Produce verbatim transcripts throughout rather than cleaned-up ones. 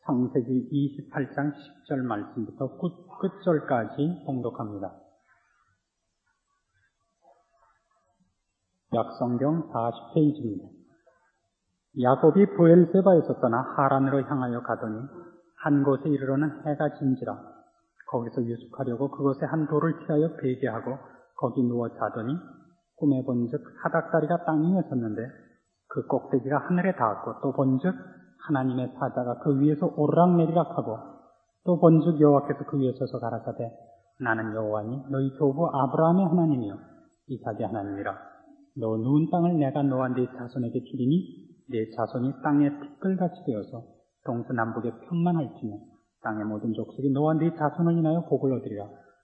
창세기 이십팔 장 십 절 말씀부터 끝, 끝절까지 봉독합니다. 약성경 사십 페이지입니다. 야곱이 브엘세바에서 떠나 하란으로 향하여 가더니 한 곳에 이르러는 해가 진지라. 거기서 유숙하려고 그곳에 한 돌을 취하여 베개하고 거기 누워 자더니 꿈에 본즉 사닥다리가 땅 위에 섰는데 그 꼭대기가 하늘에 닿았고 또 본즉 하나님의 사자가 그 위에서 오르락내리락하고 또 본즉 여호와께서 그 위에 서서 가라사대 나는 여호와니 너희 조부 아브라함의 하나님이요 이삭의 하나님이라. 너 누운 땅을 내가 너와 네 자손에게 주리니 네 자손이 땅의 티끌같이 되어서 동서남북에 편만할지며 땅의 모든 족속이 너와 네 자손을 인하여 복을 얻으리라.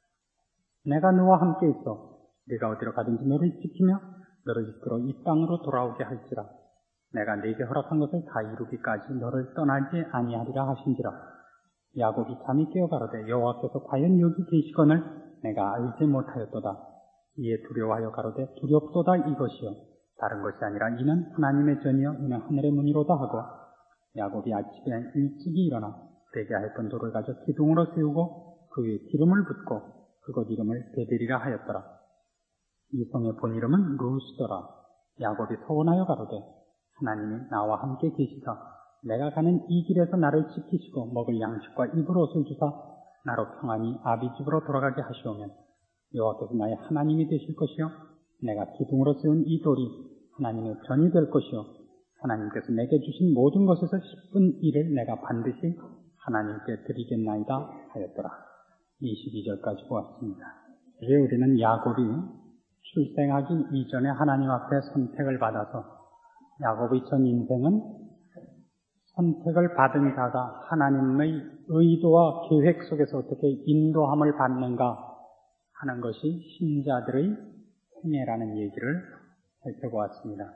내가 너와 함께 있어 네가 어디로 가든지 너를 지키며 너를 이끌어 이 땅으로 돌아오게 할지라. 내가 네게 허락한 것을 다 이루기까지 너를 떠나지 아니하리라 하신지라. 야곱이 잠이 깨어 가로되 여호와께서 과연 여기 계시거늘 내가 알지 못하였도다. 이에 두려워하여 가로되 두렵도다 이것이요 다른 것이 아니라 이는 하나님의 전이요 이는 하늘의 문이로다 하고 야곱이 아침에 일찍이 일어나 베개하였던 돌을 가져 기둥으로 세우고 그 위에 기름을 붓고 그곳 이름을 베델이라 하였더라. 이 성의 본 이름은 루스더라. 야곱이 서원하여 가로되 하나님이 나와 함께 계시사 내가 가는 이 길에서 나를 지키시고 먹을 양식과 입을 옷을 주사 나로 평안히 아비 집으로 돌아가게 하시오면 여호와께서 나의 하나님이 되실 것이요 내가 기둥으로 세운 이 돌이 하나님의 전이 될 것이요 하나님께서 내게 주신 모든 것에서 십분 일을 내가 반드시 하나님께 드리겠나이다 하였더라. 이십이 절까지 보았습니다. 이제 우리는 야곱이 출생하기 이전에 하나님 앞에 선택을 받아서 야곱의 전 인생은 선택을 받은 자가 하나님의 의도와 계획 속에서 어떻게 인도함을 받는가 하는 것이 신자들의 생애라는 얘기를 살펴보았습니다.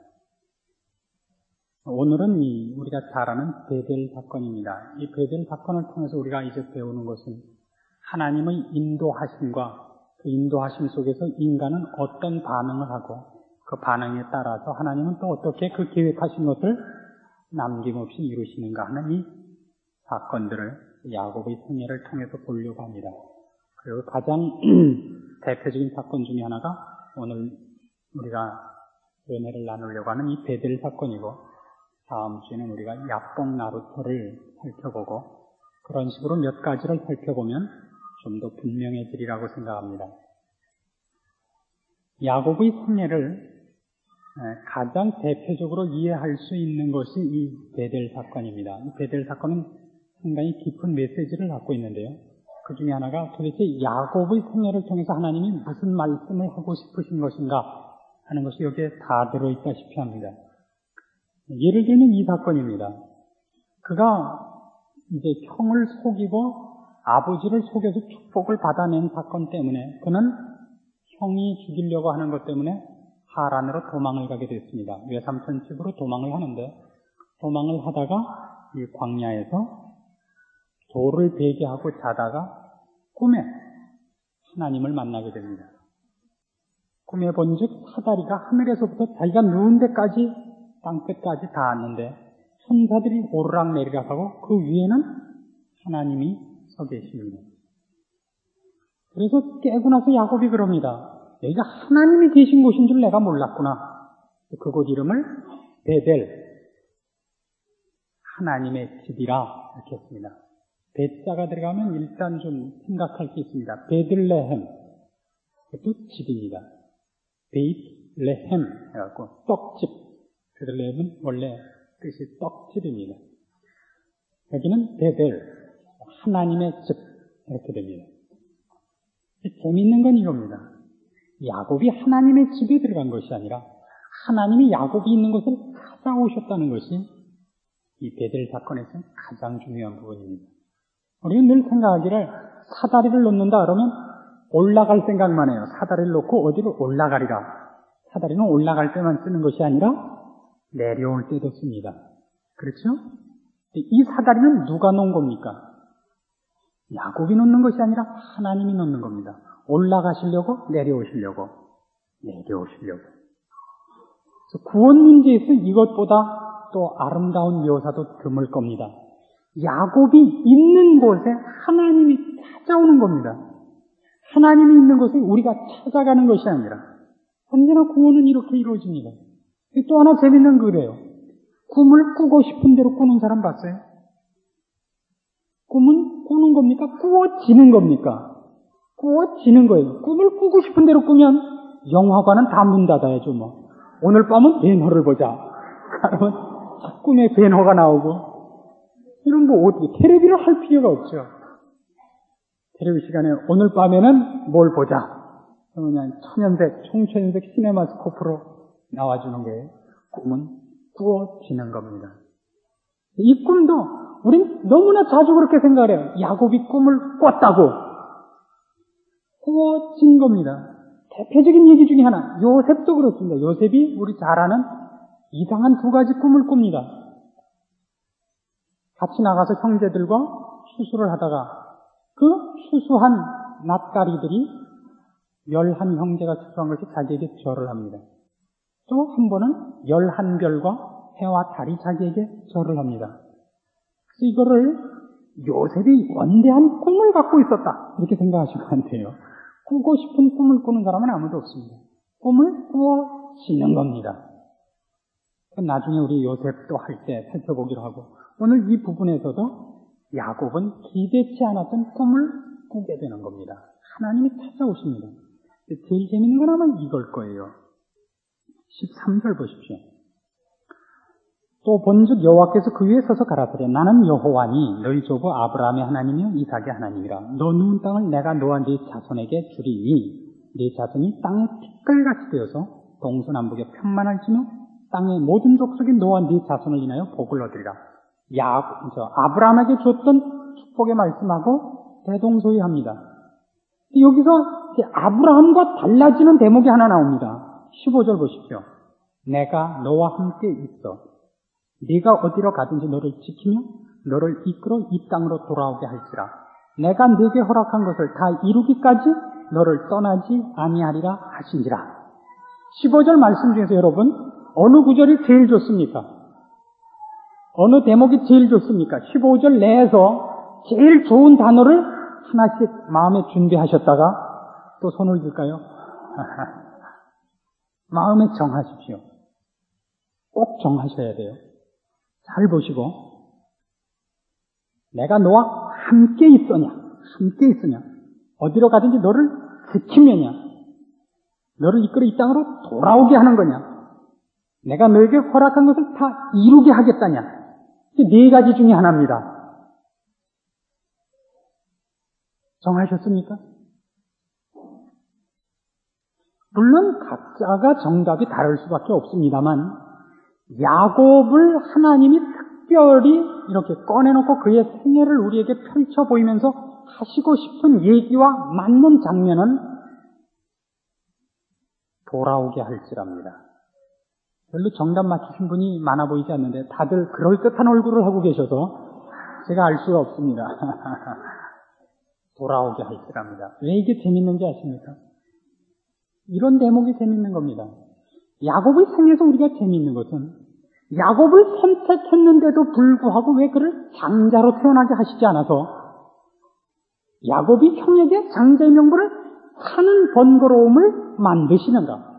오늘은 이 우리가 잘 아는 베델 사건입니다. 이 베델 사건을 통해서 우리가 이제 배우는 것은 하나님의 인도하심과 그 인도하심 속에서 인간은 어떤 반응을 하고 그 반응에 따라서 하나님은 또 어떻게 그 계획하신 것을 남김없이 이루시는가 하는 이 사건들을 야곱의 생애를 통해서 보려고 합니다. 그리고 가장 대표적인 사건 중에 하나가 오늘 우리가 은혜를 나누려고 하는 이 베델 사건이고 다음 주에는 우리가 야뽕 나루토를 살펴보고 그런 식으로 몇 가지를 살펴보면 좀 더 분명해지리라고 생각합니다. 야곱의 생애를 가장 대표적으로 이해할 수 있는 것이 이 베델 사건입니다. 이 베델 사건은 상당히 깊은 메시지를 갖고 있는데요. 그 중에 하나가 도대체 야곱의 생애를 통해서 하나님이 무슨 말씀을 하고 싶으신 것인가 하는 것이 여기에 다 들어있다시피 합니다. 예를 들면 이 사건입니다. 그가 이제 형을 속이고 아버지를 속여서 축복을 받아낸 사건 때문에 그는 형이 죽이려고 하는 것 때문에 하란으로 도망을 가게 됐습니다. 외삼촌 집으로 도망을 하는데 도망을 하다가 이 광야에서 돌을 베개하고 자다가 꿈에 하나님을 만나게 됩니다. 꿈에 본즉 사다리가 하늘에서부터 자기가 누운 데까지 땅끝까지 닿았는데 천사들이 오르락내리락하고 그 위에는 하나님이 서 계십니다. 그래서 깨고 나서 야곱이 그럽니다. 여기가 하나님이 계신 곳인 줄 내가 몰랐구나. 그곳 이름을 베델, 하나님의 집이라 이렇게 했습니다. 베자가 들어가면 일단 좀 생각할 게 있습니다. 베들레헴, 그것도 집입니다. 베이트레헴 해갖고 떡집. 베들레헴은 원래 뜻이 떡집입니다. 여기는 베델, 하나님의 집 이렇게 됩니다. 재미있는 건 이겁니다. 야곱이 하나님의 집에 들어간 것이 아니라 하나님이 야곱이 있는 곳을 찾아오셨다는 것이 이 베델 사건에서 가장 중요한 부분입니다. 우리는 늘 생각하기를 사다리를 놓는다 그러면 올라갈 생각만 해요. 사다리를 놓고 어디로 올라가리라. 사다리는 올라갈 때만 쓰는 것이 아니라 내려올 때도 씁니다. 그렇죠? 이 사다리는 누가 놓은 겁니까? 야곱이 놓는 것이 아니라 하나님이 놓는 겁니다. 올라가시려고 내려오시려고 내려오시려고. 그래서 구원 문제에서 이것보다 또 아름다운 묘사도 드물 겁니다. 야곱이 있는 곳에 하나님이 찾아오는 겁니다. 하나님이 있는 곳에 우리가 찾아가는 것이 아니라 언제나 구원은 이렇게 이루어집니다. 또 하나 재밌는 글이에요. 꿈을 꾸고 싶은 대로 꾸는 사람 봤어요? 꿈은 꾸는 겁니까? 꾸어지는 겁니까? 꾸어지는 거예요. 꿈을 꾸고 싶은 대로 꾸면 영화관은 다 문 닫아야죠, 뭐. 오늘 밤은 벤허를 보자. 그러면 꿈에 벤허가 나오고. 이런 뭐 어떻게, 테레비를 할 필요가 없죠. 테레비 시간에 오늘 밤에는 뭘 보자. 그냥 천연색, 총천연색 시네마스코프로 나와주는 거예요. 꿈은 꾸어지는 겁니다. 이 꿈도 우린 너무나 자주 그렇게 생각을 해요. 야곱이 꿈을 꿨다고. 꾸어진 겁니다. 대표적인 얘기 중에 하나, 요셉도 그렇습니다. 요셉이 우리 잘 아는 이상한 두 가지 꿈을 꿉니다. 같이 나가서 형제들과 추수를 하다가 그 추수한 낫가리들이 열한 형제가 추수한 것이 자기에게 절을 합니다. 또 한 번은 열한 별과 해와 달이 자기에게 절을 합니다. 그래서 이거를 요셉이 원대한 꿈을 갖고 있었다 이렇게 생각하시면 안 돼요. 꾸고 싶은 꿈을 꾸는 사람은 아무도 없습니다. 꿈을 꾸어지는 겁니다. 나중에 우리 요셉도 할 때 살펴보기로 하고, 오늘 이 부분에서도 야곱은 기대치 않았던 꿈을 꾸게 되는 겁니다. 하나님이 찾아오십니다. 제일 재밌는 건 아마 이걸 거예요. 십삼 절 보십시오. 또 본즉 여호와께서 그 위에 서서 가라사대 나는 여호와니 너희 조부 아브라함의 하나님이요 이삭의 하나님이라. 너 누운 땅을 내가 너와 네 자손에게 주리니 네 자손이 땅의 티끌같이 되어서 동서남북에 편만할지며 땅의 모든 족속이 너와 네 자손을 인하여 복을 얻으리라. 야, 저 아브라함에게 줬던 축복의 말씀하고 대동소이합니다. 여기서 아브라함과 달라지는 대목이 하나 나옵니다. 십오 절 보십시오. 내가 너와 함께 있어 네가 어디로 가든지 너를 지키며 너를 이끌어 이 땅으로 돌아오게 할지라. 내가 네게 허락한 것을 다 이루기까지 너를 떠나지 아니하리라 하신지라. 십오 절 말씀 중에서 여러분 어느 구절이 제일 좋습니까? 어느 대목이 제일 좋습니까? 십오 절 내에서 제일 좋은 단어를 하나씩 마음에 준비하셨다가 또 손을 들까요? 마음에 정하십시오. 꼭 정하셔야 돼요. 잘 보시고, 내가 너와 함께 있으냐, 함께 있으냐, 어디로 가든지 너를 지키면야, 너를 이끌어 이 땅으로 돌아오게 하는 거냐, 내가 너에게 허락한 것을 다 이루게 하겠다냐. 네 가지 중에 하나입니다. 정하셨습니까? 물론 각자가 정답이 다를 수밖에 없습니다만 야곱을 하나님이 특별히 이렇게 꺼내놓고 그의 생애를 우리에게 펼쳐 보이면서 하시고 싶은 얘기와 맞는 장면은 돌아오게 할지랍니다. 별로 정답 맞추신 분이 많아 보이지 않는데 다들 그럴듯한 얼굴을 하고 계셔서 제가 알 수가 없습니다. 돌아오게 할지랍니다. 왜 이게 재밌는지 아십니까? 이런 대목이 재밌는 겁니다. 야곱의 생에서 우리가 재밌는 것은 야곱을 선택했는데도 불구하고 왜 그를 장자로 태어나게 하시지 않아서 야곱이 형에게 장자의 명분을 하는 번거로움을 만드시는가?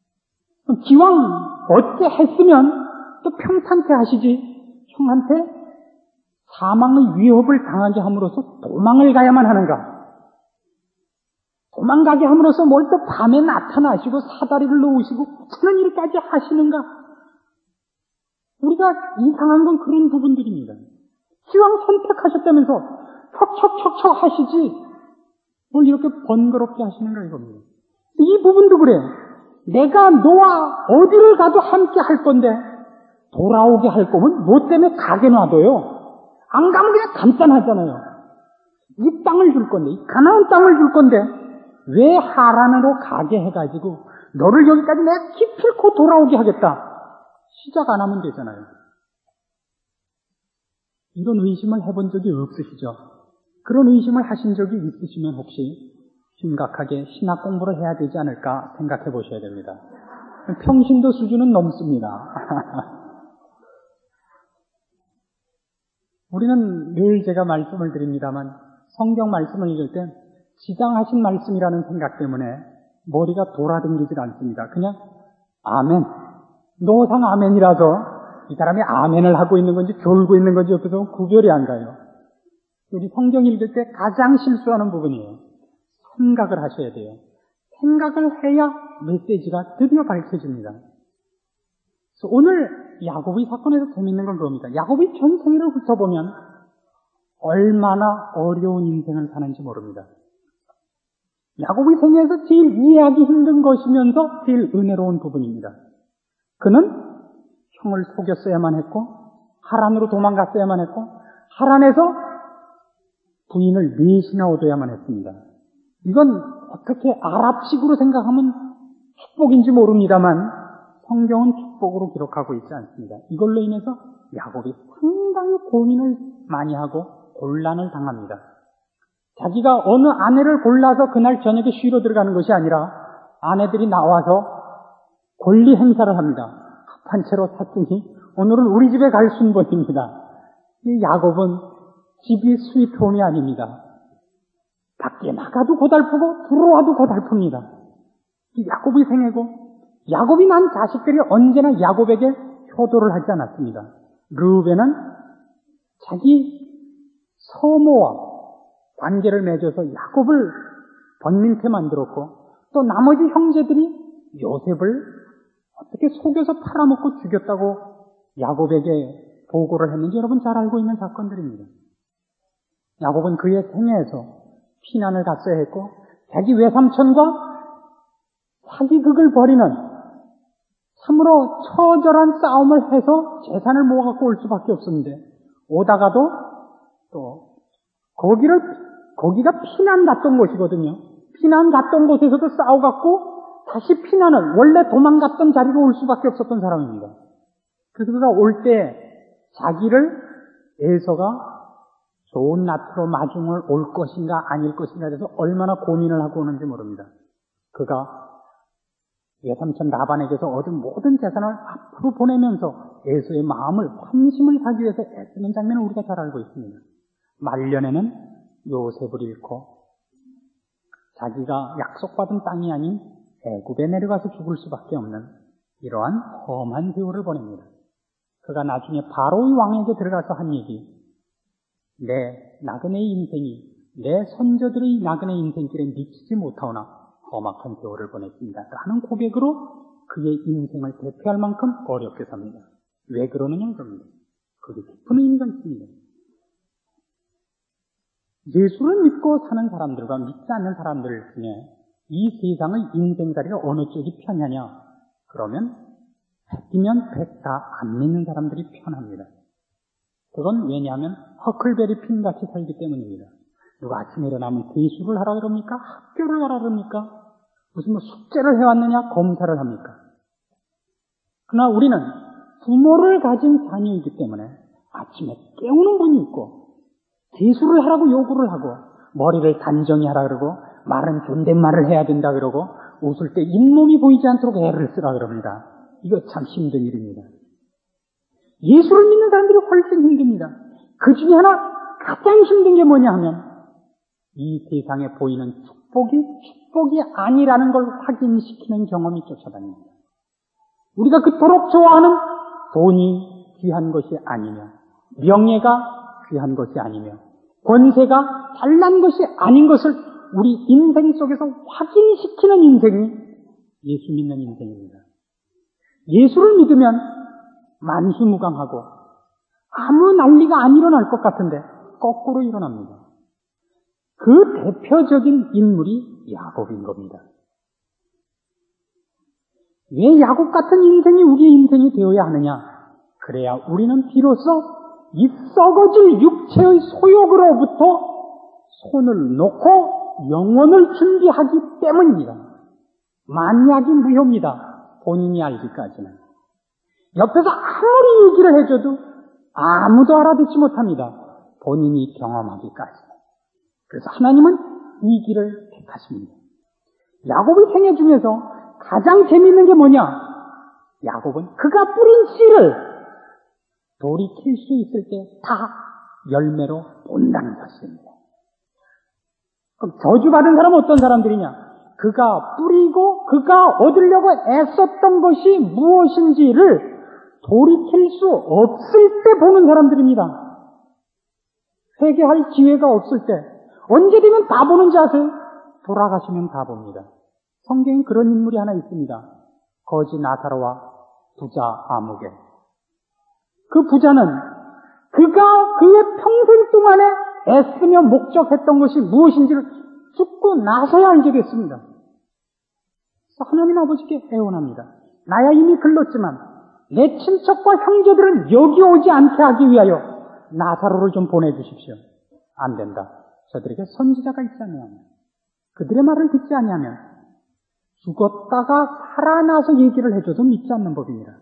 기왕 얻게 했으면 또 평탄케 하시지 형한테 사망의 위협을 당하게 함으로써 도망을 가야만 하는가? 도망가게 함으로써 뭘 또 밤에 나타나시고 사다리를 놓으시고 그런 일까지 하시는가? 우리가 이상한 건 그런 부분들입니다. 기왕 선택하셨다면서 척척척척 하시지 뭘 이렇게 번거롭게 하시는가 이겁니다. 이 부분도 그래요. 내가 너와 어디를 가도 함께 할 건데 돌아오게 할 거면 뭐 때문에 가게 놔둬요? 안 가면 그냥 간단하잖아요. 이 땅을 줄 건데, 이 가나안 땅을 줄 건데 왜 하란으로 가게 해가지고 너를 여기까지 내가 기필코 돌아오게 하겠다. 시작 안 하면 되잖아요. 이런 의심을 해본 적이 없으시죠? 그런 의심을 하신 적이 있으시면 혹시 심각하게 신학 공부를 해야 되지 않을까 생각해 보셔야 됩니다. 평신도 수준은 넘습니다. 우리는 늘 제가 말씀을 드립니다만 성경 말씀을 읽을 때 지장하신 말씀이라는 생각 때문에 머리가 돌아다니질 않습니다. 그냥 아멘, 노상 아멘이라서 이 사람이 아멘을 하고 있는 건지 졸고 있는 건지 옆에서 구별이 안 가요. 우리 성경 읽을 때 가장 실수하는 부분이에요. 생각을 하셔야 돼요. 생각을 해야 메시지가 드디어 밝혀집니다. 그래서 오늘 야곱의 사건에서 재밌는 건 그겁니다. 야곱의 전생을 훑어보면 얼마나 어려운 인생을 사는지 모릅니다. 야곱의 생애에서 제일 이해하기 힘든 것이면서 제일 은혜로운 부분입니다. 그는 형을 속였어야만 했고 하란으로 도망갔어야만 했고 하란에서 부인을 넷이나 얻어야만 했습니다. 이건 어떻게 아랍식으로 생각하면 축복인지 모릅니다만 성경은 축복으로 기록하고 있지 않습니다. 이걸로 인해서 야곱이 상당히 고민을 많이 하고 곤란을 당합니다. 자기가 어느 아내를 골라서 그날 저녁에 쉬러 들어가는 것이 아니라 아내들이 나와서 권리 행사를 합니다. 합한 채로 샀으니 오늘은 우리 집에 갈 순번입니다. 이 야곱은 집이 스위트홈이 아닙니다. 밖에 나가도 고달프고 들어와도 고달픕니다. 이 야곱의 생애고 야곱이 난 자식들이 언제나 야곱에게 효도를 하지 않았습니다. 르우벤은 자기 서모와 관계를 맺어서 야곱을 번민케 만들었고 또 나머지 형제들이 요셉을 어떻게 속여서 팔아먹고 죽였다고 야곱에게 보고를 했는지 여러분 잘 알고 있는 사건들입니다. 야곱은 그의 생애에서 피난을 갔어야 했고 자기 외삼촌과 사기극을 벌이는 참으로 처절한 싸움을 해서 재산을 모아갖고 올 수밖에 없었는데 오다가도 또 거기를 거기가 피난 갔던 곳이거든요. 피난 갔던 곳에서도 싸워갖고 다시 피난을 원래 도망갔던 자리로 올 수밖에 없었던 사람입니다. 그래서 그가 올 때 자기를 에서가 좋은 낫으로 마중을 올 것인가 아닐 것인가에 대해서 얼마나 고민을 하고 오는지 모릅니다. 그가 외삼촌 라반에게서 얻은 모든 재산을 앞으로 보내면서 에서의 마음을 환심을 사기 위해서 애쓰는 장면을 우리가 잘 알고 있습니다. 말년에는 요셉을 잃고 자기가 약속받은 땅이 아닌 애굽에 내려가서 죽을 수밖에 없는 이러한 험한 세월을 보냅니다. 그가 나중에 바로의 왕에게 들어가서 한 얘기, 내 나그네의 인생이 내 선조들의 나그네 인생길에 미치지 못하오나 험악한 세월을 보냈습니다. 라는 고백으로 그의 인생을 대표할 만큼 어렵게 삽니다. 왜 그러느냐 그럽니다. 그게 깊은 의미가 있습니다. 예수를 믿고 사는 사람들과 믿지 않는 사람들 중에 이 세상의 인생자리가 어느 쪽이 편하냐? 그러면 백이면 백 다 안 믿는 사람들이 편합니다. 그건 왜냐하면 허클베리 핀같이 살기 때문입니다. 누가 아침에 일어나면 대수를 하라 그럽니까? 학교를 가라 그럽니까? 무슨 뭐 숙제를 해왔느냐? 검사를 합니까? 그러나 우리는 부모를 가진 자녀이기 때문에 아침에 깨우는 분이 있고 대수를 하라고 요구를 하고 머리를 단정히 하라 그러고 말은 존댓말을 해야 된다 그러고 웃을 때 잇몸이 보이지 않도록 애를 쓰라 그럽니다. 이거 참 힘든 일입니다. 예수를 믿는 사람들이 훨씬 힘듭니다. 그 중에 하나 가장 힘든 게 뭐냐 하면 이 세상에 보이는 축복이 축복이 아니라는 걸 확인시키는 경험이 쫓아다닙니다. 우리가 그토록 좋아하는 돈이 귀한 것이 아니며 명예가 귀한 것이 아니며 권세가 잘난 것이 아닌 것을 우리 인생 속에서 확인시키는 인생이 예수 믿는 인생입니다. 예수를 믿으면 만수무강하고 아무 난리가 안 일어날 것 같은데 거꾸로 일어납니다. 그 대표적인 인물이 야곱인 겁니다. 왜 야곱 같은 인생이 우리의 인생이 되어야 하느냐? 그래야 우리는 비로소 이 썩어질 육체의 소욕으로부터 손을 놓고 영혼을 준비하기 때문입니다. 만약이 무효입니다. 본인이 알기까지는. 옆에서 아무리 얘기를 해줘도 아무도 알아듣지 못합니다. 본인이 경험하기까지. 그래서 하나님은 이 길을 택하십니다. 야곱의 생애 중에서 가장 재미있는 게 뭐냐? 야곱은 그가 뿌린 씨를 돌이킬 수 있을 때 다 열매로 본다는 사실입니다. 그럼 저주받은 사람은 어떤 사람들이냐? 그가 뿌리고 그가 얻으려고 애썼던 것이 무엇인지를 돌이킬 수 없을 때 보는 사람들입니다. 회개할 기회가 없을 때 언제 되면 다 보는지 아세요? 돌아가시면 다 봅니다. 성경에 그런 인물이 하나 있습니다. 거지 나사로와 부자 아무개. 그 부자는 그가 그의 평생 동안에 애쓰며 목적했던 것이 무엇인지를 죽고 나서야 알게 됐습니다. 그래서 하나님 아버지께 애원합니다. 나야 이미 글렀지만 내 친척과 형제들을 여기 오지 않게 하기 위하여 나사로를 좀 보내주십시오. 안 된다. 저들에게 선지자가 있지 않냐면, 그들의 말을 듣지 않냐면 죽었다가 살아나서 얘기를 해줘도 믿지 않는 법입니다.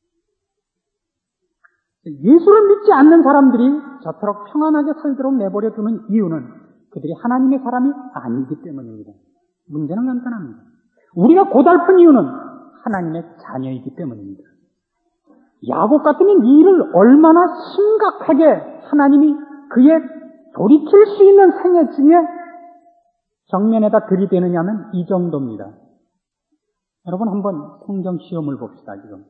예수를 믿지 않는 사람들이 저토록 평안하게 살도록 내버려 두는 이유는 그들이 하나님의 사람이 아니기 때문입니다. 문제는 간단합니다. 우리가 고달픈 이유는 하나님의 자녀이기 때문입니다. 야곱 같으면 이 일을 얼마나 심각하게 하나님이 그의 돌이킬 수 있는 생애 중에 정면에다 들이대느냐면 이 정도입니다. 여러분 한번 성경 시험을 봅시다. 지금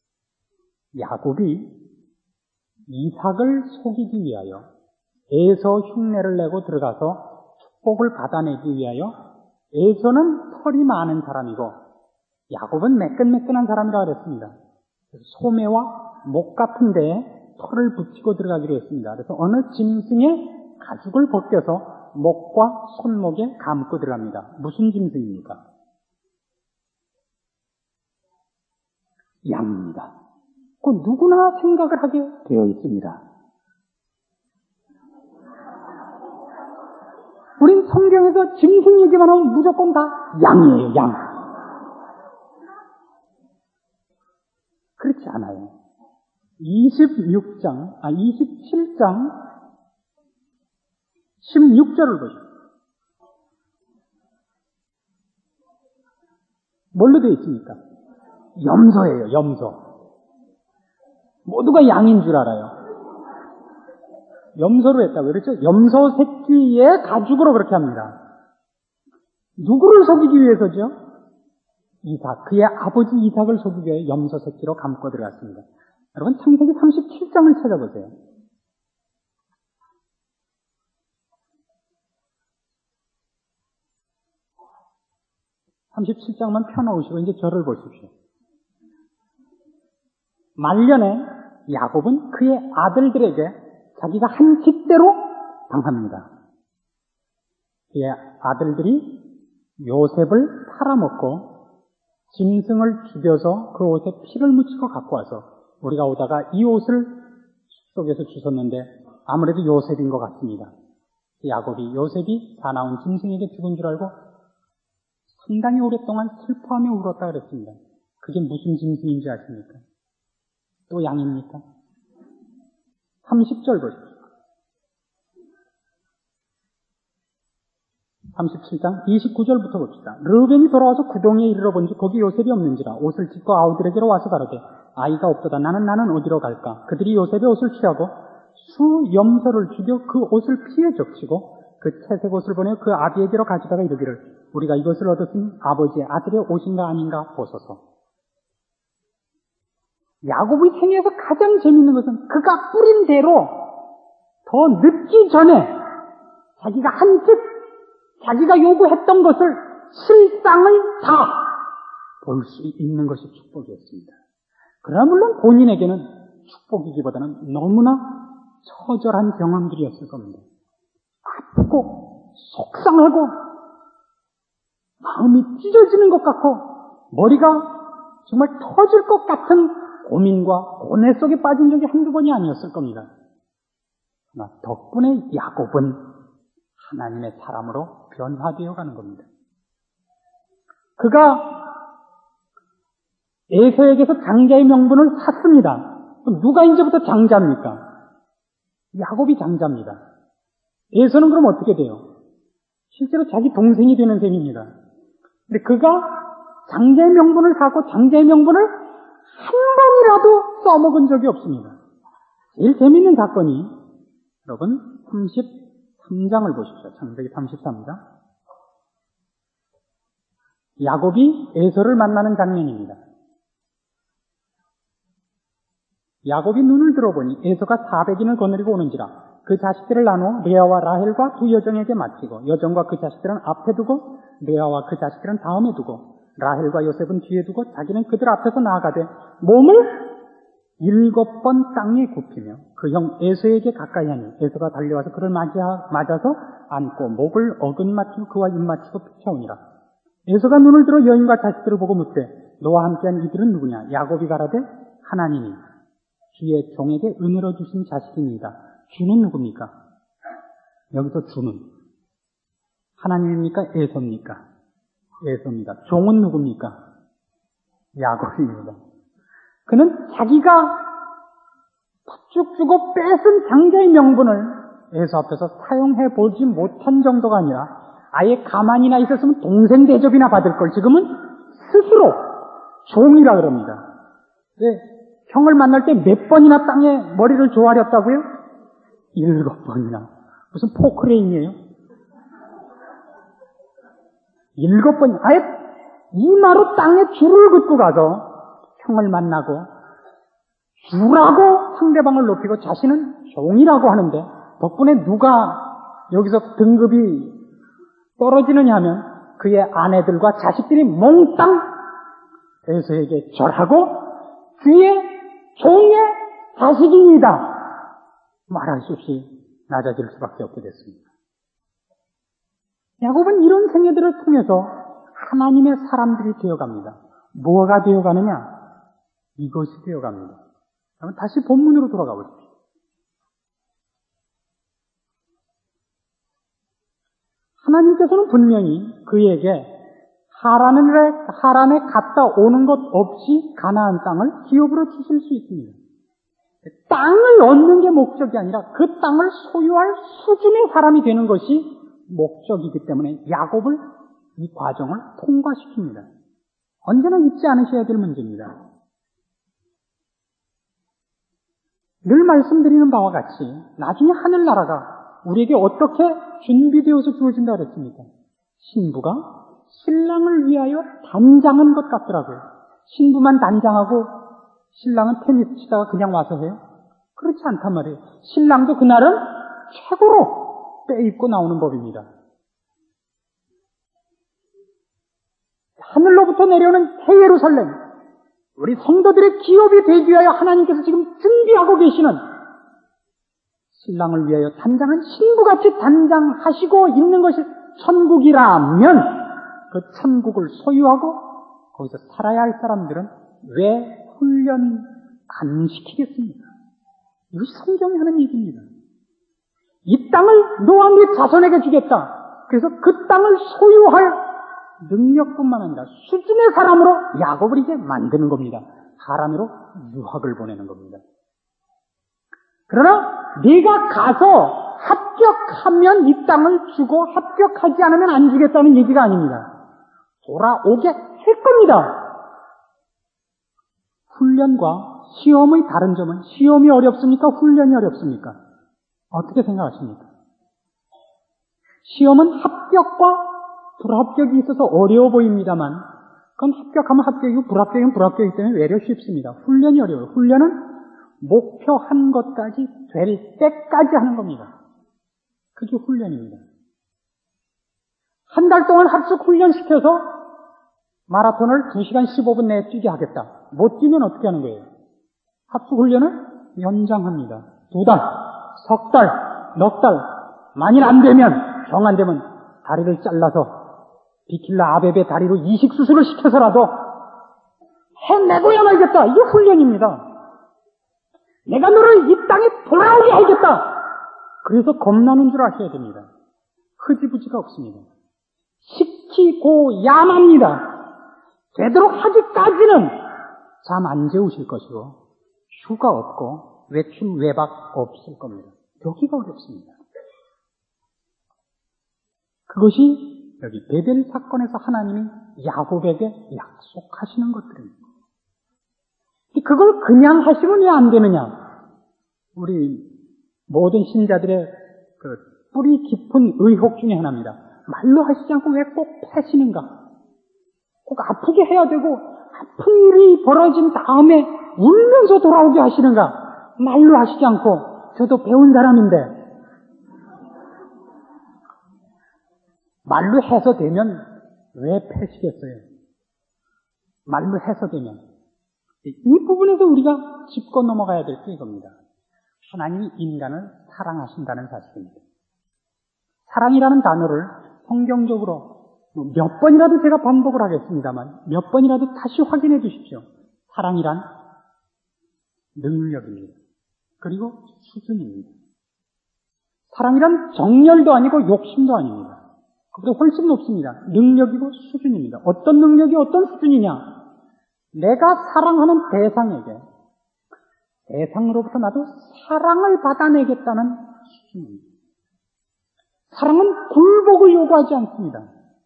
야곱이 이삭을 속이기 위하여 에서 흉내를 내고 들어가서 축복을 받아내기 위하여 에서는 털이 많은 사람이고 야곱은 매끈매끈한 사람이라고 그랬습니다. 소매와 목 같은 데에 털을 붙이고 들어가기로 했습니다. 그래서 어느 짐승의 가죽을 벗겨서 목과 손목에 감고 들어갑니다. 무슨 짐승입니까? 양입니다. 그 누구나 생각을 하게 되어 있습니다. 우린 성경에서 짐승 얘기만 하면 무조건 다 양이에요, 양. 그렇지 않아요. 이십육 장, 아, 이십칠 장 십육 절을 보시죠. 뭘로 되어 있습니까? 염소예요, 염소. 모두가 양인 줄 알아요. 염소로 했다고요. 그렇죠? 염소 새끼의 가죽으로 그렇게 합니다. 누구를 속이기 위해서죠? 이삭, 그의 아버지 이삭을 속이기 위해 염소 새끼로 감고 들어갔습니다. 여러분 창세기 삼십칠 장을 찾아보세요. 삼십칠 장만 펴놓으시고 이제 저를 보십시오. 말년에 야곱은 그의 아들들에게 자기가 한 짓대로 당합니다. 그의 아들들이 요셉을 팔아먹고 짐승을 죽여서 그 옷에 피를 묻히고 갖고 와서 우리가 오다가 이 옷을 숲속에서 주웠는데 아무래도 요셉인 것 같습니다. 야곱이 요셉이 사나운 짐승에게 죽은 줄 알고 상당히 오랫동안 슬퍼하며 울었다 그랬습니다. 그게 무슨 짐승인지 아십니까? 또 양입니까? 삼십 절 보십시오. 삼십칠 장 이십구 절부터 봅시다. 르우벤이 돌아와서 그 동에 이르러 본즉 거기 요셉이 없는지라 옷을 찢고 아우들에게로 와서 가로되 아이가 없도다. 나는 나는 어디로 갈까? 그들이 요셉의 옷을 취하고 수 염소를 죽여 그 옷을 피에 적시고 그 채색 옷을 보내 그 아비에게로 가져다가 이르기를 우리가 이것을 얻었으니 아버지의 아들의 옷인가 아닌가 보소서. 야곱의 생애에서 가장 재미있는 것은 그가 뿌린 대로 더 늦기 전에 자기가 한 짓, 자기가 요구했던 것을 실상을 다 볼 수 있는 것이 축복이었습니다. 그러나 물론 본인에게는 축복이기보다는 너무나 처절한 경험들이었을 겁니다. 아프고 속상하고 마음이 찢어지는 것 같고 머리가 정말 터질 것 같은 고민과 고뇌 속에 빠진 적이 한두 번이 아니었을 겁니다. 그러나 덕분에 야곱은 하나님의 사람으로 변화되어 가는 겁니다. 그가 에서에게서 장자의 명분을 샀습니다. 그럼 누가 이제부터 장자입니까? 야곱이 장자입니다. 에서는 그럼 어떻게 돼요? 실제로 자기 동생이 되는 셈입니다. 근데 그가 장자의 명분을 사고 장자의 명분을 한 번이라도 써먹은 적이 없습니다. 제일 재미있는 사건이 여러분 삼십삼 장을 보십시오. 창세기 삼십삼 장. 야곱이 에서를 만나는 장면입니다. 야곱이 눈을 들어보니 에서가 사백 인을 거느리고 오는지라 그 자식들을 나누어 레아와 라헬과 두 여종에게 맡기고 여종과 그 자식들은 앞에 두고 레아와 그 자식들은 다음에 두고 라헬과 요셉은 뒤에 두고 자기는 그들 앞에서 나아가되 몸을 일곱 번 땅에 굽히며 그 형 에서에게 가까이 하니 에서가 달려와서 그를 맞아, 맞아서 안고 목을 어근 맞추고 그와 입 맞추고 피쳐오니라. 에서가 눈을 들어 여인과 자식들을 보고 묻되 너와 함께한 이들은 누구냐? 야곱이 가라되 하나님이 주의 종에게 은혜로 주신 자식입니다. 주는 누굽니까? 여기서 주는 하나님입니까? 에서입니까? 에서입니다. 종은 누굽니까? 야곱입니다. 그는 자기가 팥죽 주고 뺏은 장자의 명분을 에서 앞에서 사용해 보지 못한 정도가 아니라 아예 가만히나 있었으면 동생 대접이나 받을 걸 지금은 스스로 종이라 그럽니다. 왜? 형을 만날 때 몇 번이나 땅에 머리를 조아렸다고요? 일곱 번이나. 무슨 포크레인이에요? 일곱 번, 아예 이마로 땅에 줄을 긋고 가서 형을 만나고 주라고 상대방을 높이고 자신은 종이라고 하는데 덕분에 누가 여기서 등급이 떨어지느냐 하면 그의 아내들과 자식들이 몽땅 에서에게 절하고 주의 종의 자식입니다. 말할 수 없이 낮아질 수밖에 없게 됐습니다. 야곱은 이런 생애들을 통해서 하나님의 사람들이 되어갑니다. 뭐가 되어가느냐? 이것이 되어갑니다. 그럼 다시 본문으로 돌아가 보십시오. 하나님께서는 분명히 그에게 하란에, 하란에 갔다 오는 것 없이 가나안 땅을 기업으로 주실 수 있습니다. 땅을 얻는 게 목적이 아니라 그 땅을 소유할 수준의 사람이 되는 것이 목적이기 때문에 야곱을 이 과정을 통과시킵니다. 언제나 잊지 않으셔야 될 문제입니다. 늘 말씀드리는 바와 같이 나중에 하늘나라가 우리에게 어떻게 준비되어서 주어진다 그랬습니까? 신부가 신랑을 위하여 단장한 것 같더라고요. 신부만 단장하고 신랑은 테니스 치다가 그냥 와서 해요? 그렇지 않단 말이에요. 신랑도 그날은 최고로 빼입고 나오는 법입니다. 하늘로부터 내려오는 새 예루살렘, 우리 성도들의 기업이 되기 위하여 하나님께서 지금 준비하고 계시는 신랑을 위하여 단장한 신부같이 단장하시고 있는 것이 천국이라면 그 천국을 소유하고 거기서 살아야 할 사람들은 왜 훈련 안 시키겠습니까? 이것이 성경이 하는 얘기입니다. 이 땅을 너와 네 자손에게 주겠다. 그래서 그 땅을 소유할 능력뿐만 아니라 수준의 사람으로 야곱을 이제 만드는 겁니다. 하란으로 유학을 보내는 겁니다. 그러나 네가 가서 합격하면 이 땅을 주고 합격하지 않으면 안 주겠다는 얘기가 아닙니다. 돌아오게 할 겁니다. 훈련과 시험의 다른 점은 시험이 어렵습니까? 훈련이 어렵습니까? 어떻게 생각하십니까? 시험은 합격과 불합격이 있어서 어려워 보입니다만 그건 합격하면 합격이고 불합격이면 불합격이기 때문에 외려 쉽습니다. 훈련이 어려워요. 훈련은 목표한 것까지 될 때까지 하는 겁니다. 그게 훈련입니다. 한 달 동안 합숙 훈련시켜서 마라톤을 두 시간 십오 분 내에 뛰게 하겠다. 못 뛰면 어떻게 하는 거예요? 합숙 훈련을 연장합니다. 두 달, 석 달, 넉 달, 만일 안 되면, 정 안 되면 다리를 잘라서 비킬라 아베베 다리로 이식 수술을 시켜서라도 해내고야 말겠다. 이게 훈련입니다. 내가 너를 이 땅에 돌아오게 하겠다. 그래서 겁나는 줄 아셔야 됩니다. 흐지부지가 없습니다. 시키고야합니다. 되도록 하기까지는 잠 안 재우실 것이고 휴가 없고 외출 외박 없을 겁니다. 여기가 어렵습니다. 그것이 여기 베델 사건에서 하나님이 야곱에게 약속하시는 것들입니다. 그걸 그냥 하시면 왜 안 되느냐? 우리 모든 신자들의 그 뿌리 깊은 의혹 중에 하나입니다. 말로 하시지 않고 왜 꼭 패시는가? 꼭 아프게 해야 되고 아픈 일이 벌어진 다음에 울면서 돌아오게 하시는가? 말로 하시지 않고. 저도 배운 사람인데 말로 해서되면 왜 패시겠어요? 말로 해서되면. 이 부분에서 우리가 짚고 넘어가야 될 게 이겁니다. 하나님이 인간을 사랑하신다는 사실입니다. 사랑이라는 단어를 성경적으로 몇 번이라도 제가 반복을 하겠습니다만 몇 번이라도 다시 확인해 주십시오. 사랑이란 능력입니다. 그리고 수준입니다. 사랑이란 정열도 아니고 욕심도 아닙니다. 그보다 훨씬 높습니다. 능력이고 수준입니다. 어떤 능력이 어떤 수준이냐? 내가 사랑하는 대상에게 대상으로부터 나도 사랑을 받아내겠다는 수준입니다. 사랑은 굴복을 요구하지 않습니다.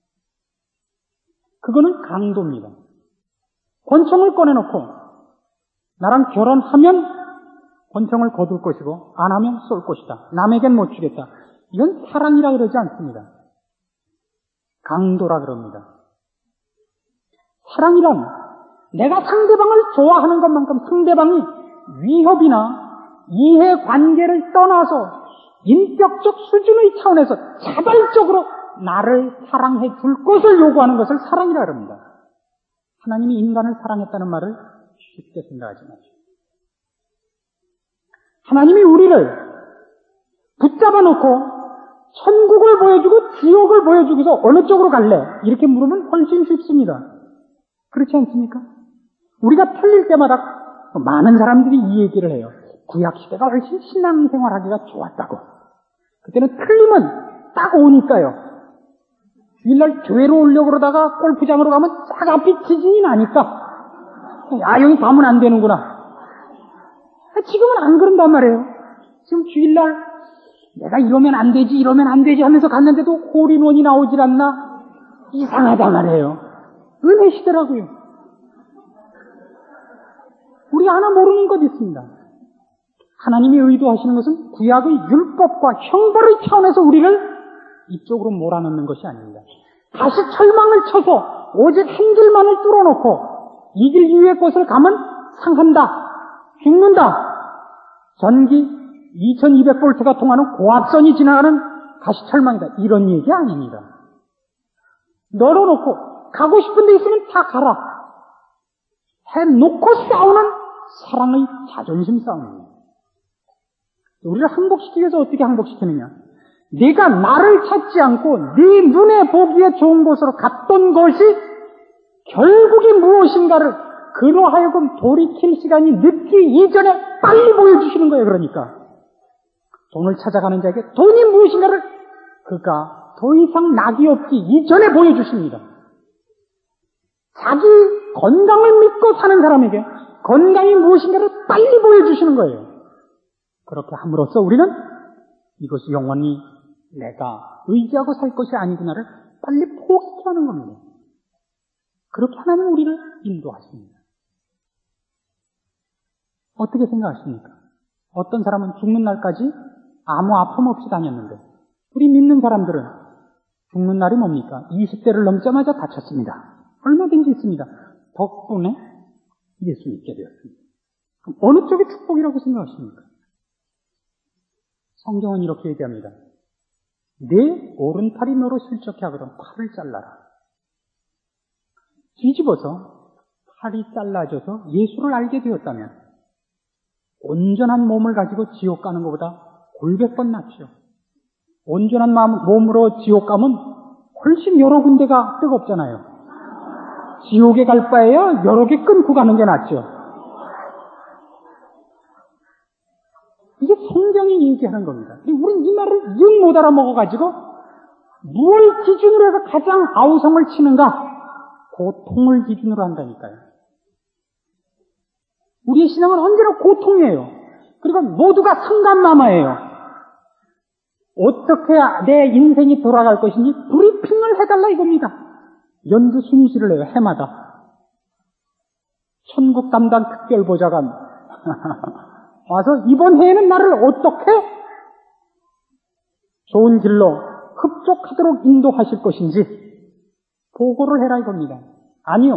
그거는 강도입니다. 권총을 꺼내놓고 나랑 결혼하면 권총을 거둘 것이고 안 하면 쏠 것이다. 남에겐 못 주겠다. 이건 사랑이라 그러지 않습니다. 강도라 그럽니다. 사랑이란 내가 상대방을 좋아하는 것만큼 상대방이 위협이나 이해관계를 떠나서 인격적 수준의 차원에서 자발적으로 나를 사랑해 줄 것을 요구하는 것을 사랑이라 그럽니다. 하나님이 인간을 사랑했다는 말을 쉽게 생각하지 마십시오. 하나님이 우리를 붙잡아 놓고 천국을 보여주고 지옥을 보여주고서 어느 쪽으로 갈래? 이렇게 물으면 훨씬 쉽습니다. 그렇지 않습니까? 우리가 틀릴 때마다 많은 사람들이 이 얘기를 해요. 구약시대가 훨씬 신앙생활하기가 좋았다고. 그때는 틀리면 딱 오니까요. 주일날 교회로 오려고 그러다가 골프장으로 가면 짝앞이 지진이 나니까 야, 여기 가면 안 되는구나. 지금은 안 그런단 말이에요. 지금 주일날 내가 이러면 안 되지 이러면 안 되지 하면서 갔는데도 홀인원이 나오질 않나? 이상하단 말이에요. 은혜시더라고요. 우리 하나 모르는 것 있습니다. 하나님이 의도하시는 것은 구약의 율법과 형벌의 차원에서 우리를 이쪽으로 몰아넣는 것이 아닙니다. 다시 철망을 쳐서 오직 한 길만을 뚫어놓고 이 길 이외의 곳을 가면 상한다, 죽는다. 전기 이천이백 볼트가 통하는 고압선이 지나가는 가시철망이다. 이런 얘기 아닙니다. 널어놓고 가고 싶은 데 있으면 다 가라. 해놓고 싸우는 사랑의 자존심 싸움입니다. 우리를 항복시키기 위해서 어떻게 항복시키느냐? 네가 나를 찾지 않고 네 눈에 보기에 좋은 곳으로 갔던 것이 결국이 무엇인가를 그로 하여금 돌이킬 시간이 늦기 이전에 빨리 보여주시는 거예요. 그러니까 돈을 찾아가는 자에게 돈이 무엇인가를 그가 더 이상 낙이 없기 이전에 보여주십니다. 자기 건강을 믿고 사는 사람에게 건강이 무엇인가를 빨리 보여주시는 거예요. 그렇게 함으로써 우리는 이것이 영원히 내가 의지하고 살 것이 아니구나를 빨리 포기케 하는 겁니다. 그렇게 하나님은 우리를 인도하십니다. 어떻게 생각하십니까? 어떤 사람은 죽는 날까지 아무 아픔 없이 다녔는데 우리 믿는 사람들은 죽는 날이 뭡니까? 이십 대를 넘자마자 다쳤습니다. 얼마든지 있습니다. 덕분에 예수 믿게 되었습니다. 그럼 어느 쪽이 축복이라고 생각하십니까? 성경은 이렇게 얘기합니다. 내 오른팔이 너로 실족해 하거든 팔을 잘라라. 뒤집어서 팔이 잘라져서 예수를 알게 되었다면 온전한 몸을 가지고 지옥 가는 것보다 골백 번 낫죠. 온전한 마음, 몸으로 지옥 가면 훨씬 여러 군데가 뜨겁잖아요. 지옥에 갈 바에야 여러 개 끊고 가는 게 낫죠. 이게 성경이 얘기하는 겁니다. 우린 이 말을 영 못 알아먹어가지고 무엇을 기준으로 해서 가장 아우성을 치는가? 고통을 기준으로 한다니까요. 우리의 신앙은 언제나 고통이에요. 그리고 모두가 상감마마예요. 어떻게 내 인생이 돌아갈 것인지 브리핑을 해달라 이겁니다. 연주 순시를 해요. 해마다. 천국 담당 특별보좌관 와서 이번 해에는 나를 어떻게 좋은 길로 흡족하도록 인도하실 것인지 보고를 해라 이겁니다. 아니요.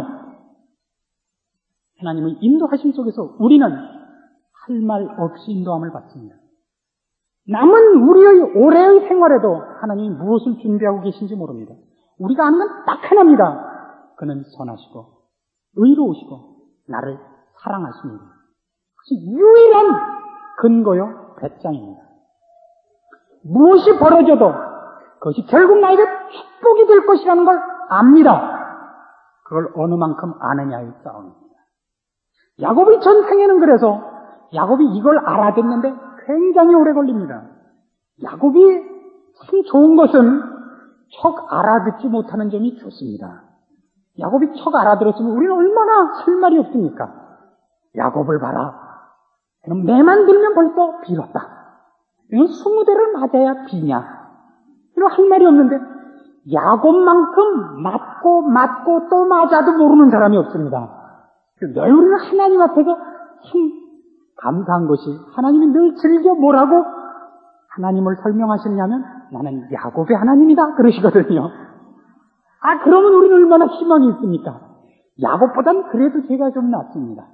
하나님의 인도하심 속에서 우리는 할 말 없이 인도함을 받습니다. 남은 우리의 올해의 생활에도 하나님이 무엇을 준비하고 계신지 모릅니다. 우리가 아는 건 딱 하나입니다. 그는 선하시고 의로우시고 나를 사랑하십니다. 그것이 유일한 근거요 배짱입니다. 무엇이 벌어져도 그것이 결국 나에게 축복이 될 것이라는 걸 압니다. 그걸 어느 만큼 아느냐의 싸움입니다. 야곱의 전생에는 그래서 야곱이 이걸 알아듣는데 굉장히 오래 걸립니다. 야곱이 참 좋은 것은 척 알아듣지 못하는 점이 좋습니다. 야곱이 척 알아들었으면 우리는 얼마나 할 말이 없습니까? 야곱을 봐라. 그럼 내만 들면 벌써 빌었다. 이건 스무 대를 맞아야 비냐. 이런 할 말이 없는데 야곱만큼 맞고 맞고 또 맞아도 모르는 사람이 없습니다. 늘 우리는 하나님 앞에서 참 감사한 것이 하나님이 늘 즐겨 뭐라고 하나님을 설명하시냐면 나는 야곱의 하나님이다 그러시거든요. 아 그러면 우리는 얼마나 희망이 있습니까? 야곱보단 그래도 제가 좀 낫습니다.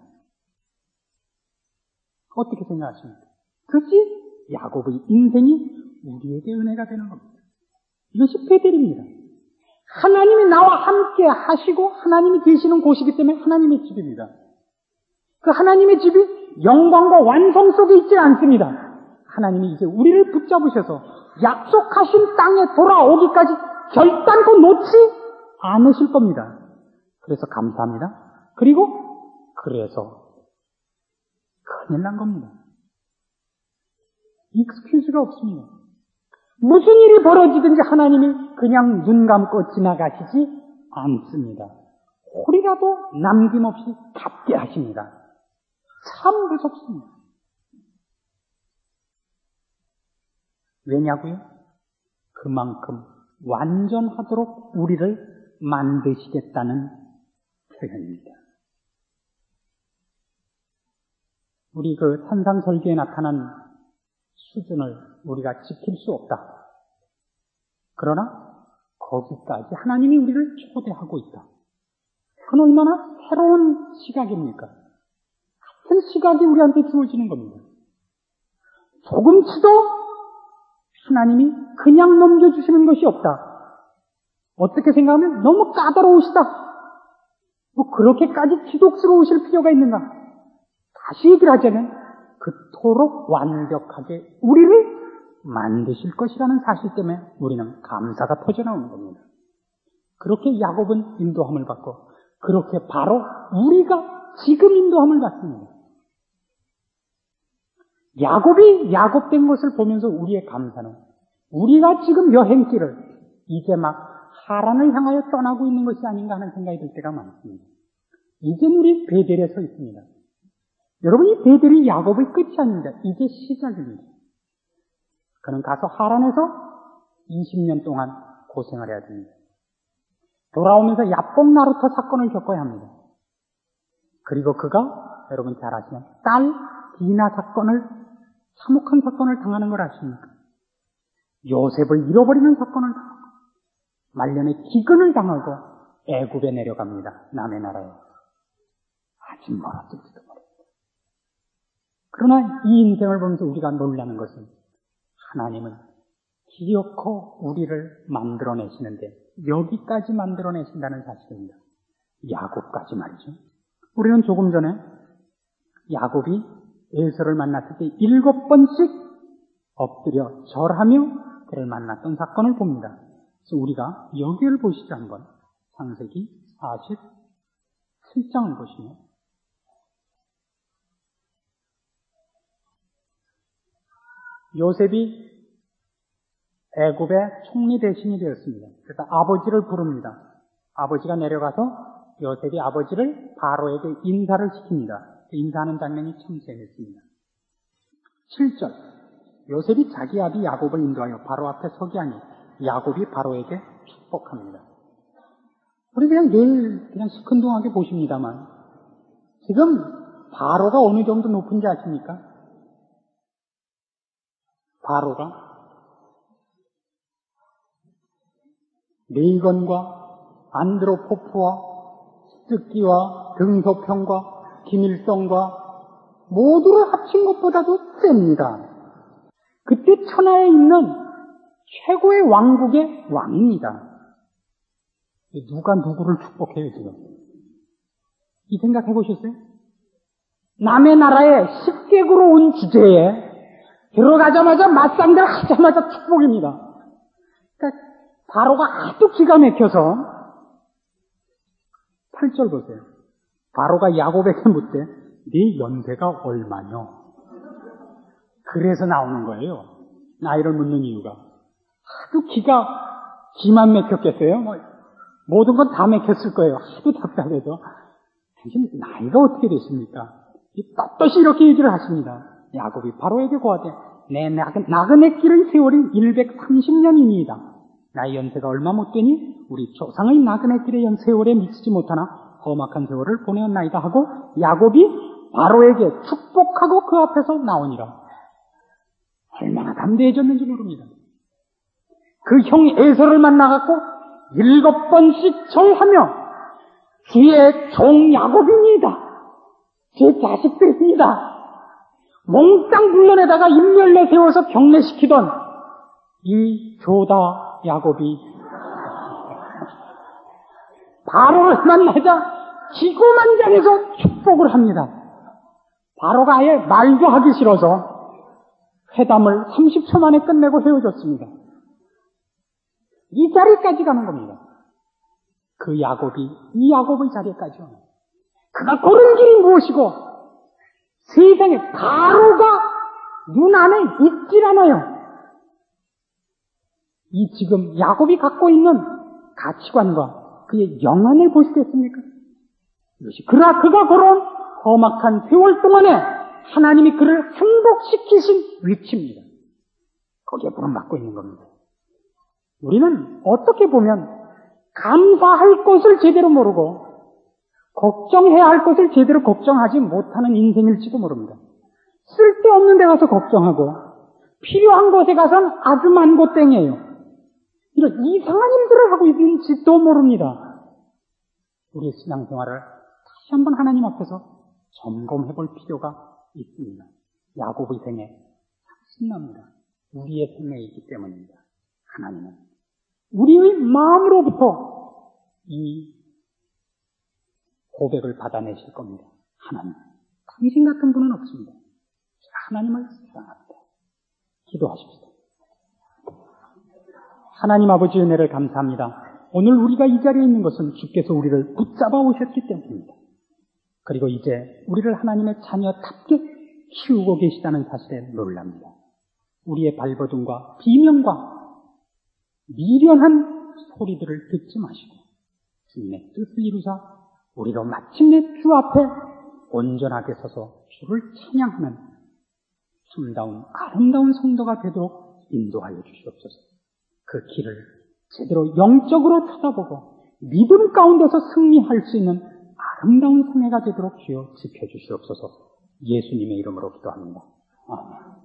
어떻게 생각하십니까? 그것이 야곱의 인생이 우리에게 은혜가 되는 겁니다. 이것이 베델입니다. 하나님이 나와 함께 하시고 하나님이 계시는 곳이기 때문에 하나님의 집입니다. 그 하나님의 집이 영광과 완성 속에 있지 않습니다. 하나님이 이제 우리를 붙잡으셔서 약속하신 땅에 돌아오기까지 결단코 놓지 않으실 겁니다. 그래서 감사합니다. 그리고 그래서 큰일 난 겁니다. 익스큐즈가 없습니다. 무슨 일이 벌어지든지 하나님이 그냥 눈 감고 지나가시지 않습니다. 홀이라도 남김없이 갚게 하십니다. 참 무섭습니다. 왜냐고요? 그만큼 완전하도록 우리를 만드시겠다는 표현입니다. 우리 그 산상설계에 나타난 수준을 우리가 지킬 수 없다. 그러나 거기까지 하나님이 우리를 초대하고 있다. 그건 얼마나 새로운 시각입니까? 같은 시각이 우리한테 주어지는 겁니다. 조금치도 하나님이 그냥 넘겨주시는 것이 없다. 어떻게 생각하면 너무 까다로우시다. 뭐 그렇게까지 지독스러우실 필요가 있는가? 다시 얘기를 하자면 그토록 완벽하게 우리를 만드실 것이라는 사실 때문에 우리는 감사가 터져나오는 겁니다. 그렇게 야곱은 인도함을 받고 그렇게 바로 우리가 지금 인도함을 받습니다. 야곱이 야곱된 것을 보면서 우리의 감사는 우리가 지금 여행길을 이제 막 하란을 향하여 떠나고 있는 것이 아닌가 하는 생각이 들 때가 많습니다. 이제 우리 베델에 서 있습니다. 여러분, 이 베델이 야곱의 끝이 아닙니다. 이제 시작입니다. 그는 가서 하란에서 이십 년 동안 고생을 해야 됩니다. 돌아오면서 야복 나루터 사건을 겪어야 합니다. 그리고 그가 여러분 잘 아시는 딸 디나 사건을, 참혹한 사건을 당하는 걸 아십니까? 요셉을 잃어버리는 사건을 당하고 말년에 기근을 당하고 애굽에 내려갑니다. 남의 나라에. 아직 멀었을지도 모릅니다. 그러나 이 인생을 보면서 우리가 놀라는 것은 하나님은 기어코 우리를 만들어내시는데 여기까지 만들어내신다는 사실입니다. 야곱까지 말이죠. 우리는 조금 전에 야곱이 에서를 만났을 때 일곱 번씩 엎드려 절하며 그를 만났던 사건을 봅니다. 그래서 우리가 여기를 보시죠. 한번 창세기 사십칠 장을 보시면 요셉이 애굽의 총리 대신이 되었습니다. 그래서 아버지를 부릅니다. 아버지가 내려가서 요셉이 아버지를 바로에게 인사를 시킵니다. 인사하는 장면이 참 재밌습니다. 칠 절 요셉이 자기 아비 야곱을 인도하여 바로 앞에 서게 하니 야곱이 바로에게 축복합니다. 우리 그냥 늘 그냥 시큰둥하게 보십니다만 지금 바로가 어느 정도 높은지 아십니까? 바로가 레이건과 안드로포프와 습득기와 등소평과 김일성과 모두를 합친 것보다도 셉니다. 그때 천하에 있는 최고의 왕국의 왕입니다. 누가 누구를 축복해요, 지금? 이 생각 해보셨어요? 남의 나라에 식객으로 온 주제에 들어가자마자 맞상대를 하자마자 축복입니다. 그러니까 바로가 아주 기가 막혀서 팔 절 보세요. 바로가 야곱에게 묻되 네 연세가 얼마뇨? 그래서 나오는 거예요. 나이를 묻는 이유가. 하도 기가 기만 막혔겠어요? 뭐, 모든 건 다 막혔을 거예요. 하도 답답해서. 당신 나이가 어떻게 되십니까? 떳떳이 이렇게 얘기를 하십니다. 야곱이 바로에게 고하되 내 나그네 길의 세월이 백삼십 년이니이다. 나의 연세가 얼마 못 되니 우리 조상의 나그네 길의 연 세월에 미치지 못하나 험악한 세월을 보내었나이다 하고 야곱이 바로에게 축복하고 그 앞에서 나오니라. 얼마나 담대해졌는지 모릅니다. 그 형 에서를 만나갖고 일곱 번씩 절하며 주의 종 야곱입니다. 제 자식들입니다. 몽땅 불러내다가 인멸내 세워서 경례시키던 이 조다 야곱이 바로를 만나자 기고만장해서 축복을 합니다. 바로가 아예 말도 하기 싫어서 회담을 삼십 초 만에 끝내고 헤어졌습니다. 이 자리까지 가는 겁니다. 그 야곱이 이 야곱의 자리까지 오는 거예요. 그가 고른 길이 무엇이고 세상에 바로가 눈 안에 있질 않아요. 이 지금 야곱이 갖고 있는 가치관과 그의 영안을 보시겠습니까? 이것이 그라 그가 걸어온 험악한 세월 동안에 하나님이 그를 행복시키신 위치입니다. 거기에 부름받고 있는 겁니다. 우리는 어떻게 보면 감사할 것을 제대로 모르고 걱정해야 할 것을 제대로 걱정하지 못하는 인생일지도 모릅니다. 쓸데없는 데 가서 걱정하고 필요한 곳에 가서는 아주 만고땡이에요. 이런 이상한 일들을 하고 있는지도 모릅니다. 우리의 신앙생활을 다시 한번 하나님 앞에서 점검해 볼 필요가 있습니다. 야곱의 생애 신납니다. 우리의 생애이기 때문입니다. 하나님은 우리의 마음으로부터 이 고백을 받아내실 겁니다. 하나님, 당신 같은 분은 없습니다. 제가 하나님을 사랑합니다. 기도하십시오. 하나님 아버지 은혜를 감사합니다. 오늘 우리가 이 자리에 있는 것은 주께서 우리를 붙잡아 오셨기 때문입니다. 그리고 이제 우리를 하나님의 자녀답게 키우고 계시다는 사실에 놀랍니다. 우리의 발버둥과 비명과 미련한 소리들을 듣지 마시고 주님의 뜻을 이루사 우리로 마침내 주 앞에 온전하게 서서 주를 찬양하는 참다운 아름다운 성도가 되도록 인도하여 주시옵소서. 그 길을 제대로 영적으로 쳐다보고 믿음 가운데서 승리할 수 있는 아름다운 생애가 되도록 주여 지켜주시옵소서. 예수님의 이름으로 기도합니다. 아멘.